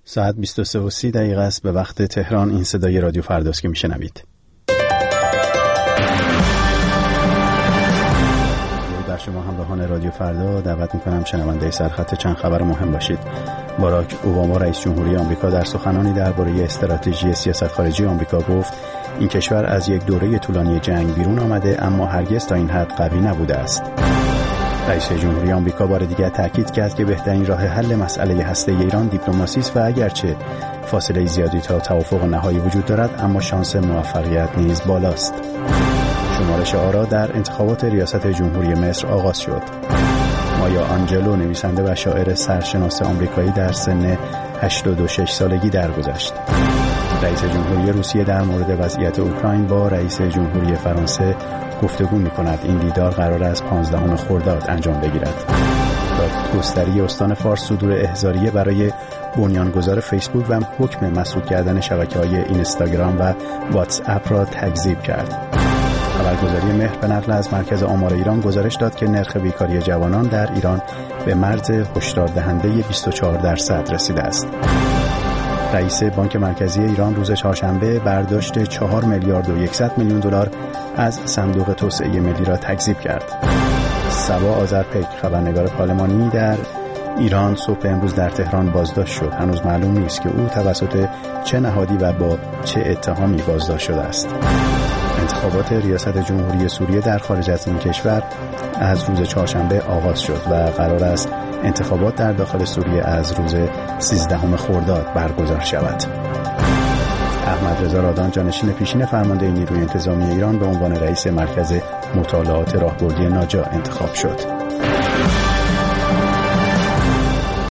ساعت 23:30 است به وقت تهران. این صدای رادیو فرداست که میشنوید. در شما همراهان رادیو فردا دعوت میکنم شنونده سرخط چند خبر مهم باشید. باراک اوباما رئیس جمهوری آمریکا در سخنانی درباره استراتژی سیاست خارجی آمریکا گفت این کشور از یک دوره طولانی جنگ بیرون آمده اما هرگز تا این حد قوی نبوده است. رئیس جمهوری آمریکا بار دیگر تاکید کرد که بهترین راه حل مسئله هسته ایران دیپلماسی است و اگرچه فاصله زیادی تا توافق نهایی وجود دارد اما شانس موفقیت نیز بالاست. شمارش آرا در انتخابات ریاست جمهوری مصر آغاز شد. مایا آنجلو نویسنده و شاعر سرشناس آمریکایی در سن 86 سالگی درگذشت. رئیس جمهوری روسیه در مورد وضعیت اوکراین با رئیس جمهوری فرانسه گفتگو می‌کند. این دیدار قرار است 15 خرداد انجام بگیرد. دادگستری استان فارس صدور احضاریه برای بنیانگذار فیسبوک و حکم مسدود کردن شبکه‌های اینستاگرام و واتس اپ را تکذیب کرد. خبرگزاری مهر به نقل از مرکز آمار ایران گزارش داد که نرخ بیکاری جوانان در ایران به مرز هشدار دهنده 24% رسیده است. رئیس بانک مرکزی ایران روز چهارشنبه برداشت 4 میلیارد و 100 میلیون دلار از صندوق توسعه ملی را تکذیب کرد. صبا آذرپیک خبرنگار پارلمانی در ایران صبح امروز در تهران بازداشت شد. هنوز معلوم نیست که او توسط چه نهادی و با چه اتهامی بازداشت شده است. انتخابات ریاست جمهوری سوریه در خارج از این کشور از روز چهارشنبه آغاز شد و قرار است انتخابات در داخل سوریه از روز 13 خرداد برگزار شود. احمد رضا رادان جانشین پیشین فرمانده نیروی انتظامی ایران به عنوان رئیس مرکز مطالعات راهبردی ناجا انتخاب شد.